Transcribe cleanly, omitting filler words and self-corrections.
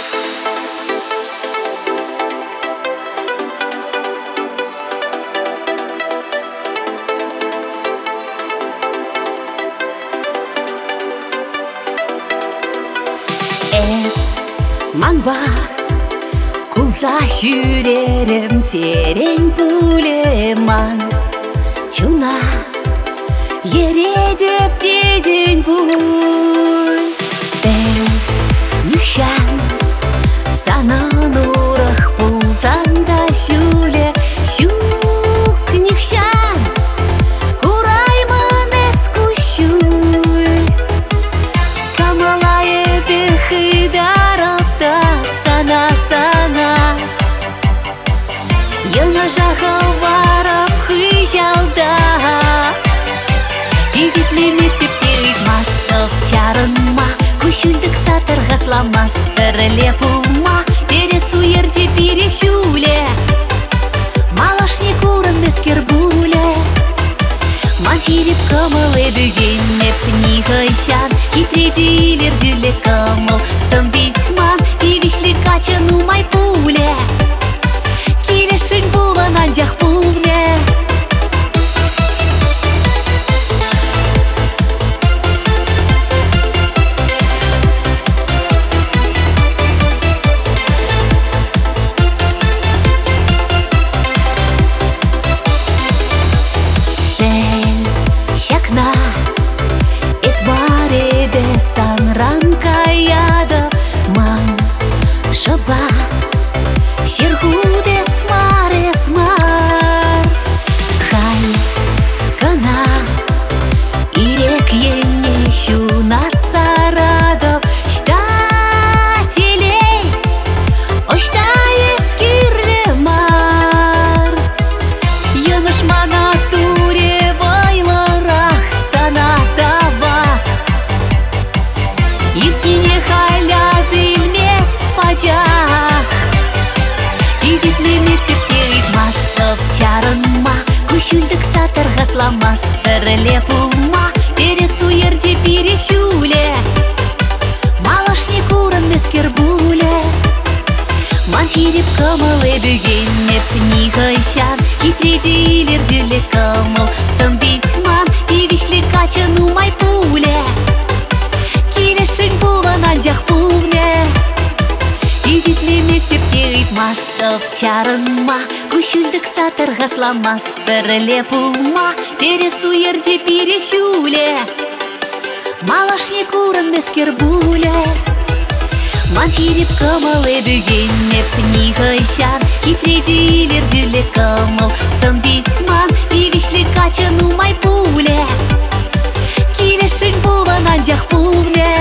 Манба кулса жүрерім терең пулеман чуна ередеп деден пуль тен нүкшан санан урах пулсанда шуле щук нүкшан курайман эскущуль камалае бехидарапта сана Яңа жағал барап хыжалда Егітлемес деп терит мастық чарынма Күшілдік сатырға сламас біріле пулма Бересу ерде перешуле Малашне курын мескер буле Манчиреп кымылы бүгеннеп нихайшан Хитредилер дүлі кымыл сын битман Пивишлі качын умай пуле Келешін болғанан жақ пулне Шакна из бареде санранка яда ман шаба шерхуде смар хай кана ирек ене шунат сарадов штателей ошта ескирле мар яныш мана Чарынма, күшілдік сатырға сламас біріле пулма, бересу ерде перешуле Малашне курын мескер буле Манчиреп кымылы бүгеннеп нихайшан Хитредилер дүлі кымыл сын битман Пивишлі качын умай пуле Келешін болғанан жақ пулне Егітлемес деп терит мастық чарынма Күшілдік сатырға сламас біріле пулма Бересу ерде перешуле Малашне курын мескер буле Манчиреп кымылы бүгеннеп нихайшан Хитредилер дүлі кымыл сын битман Пивишлі качын умай пуле Келешін болғанан жақ пулне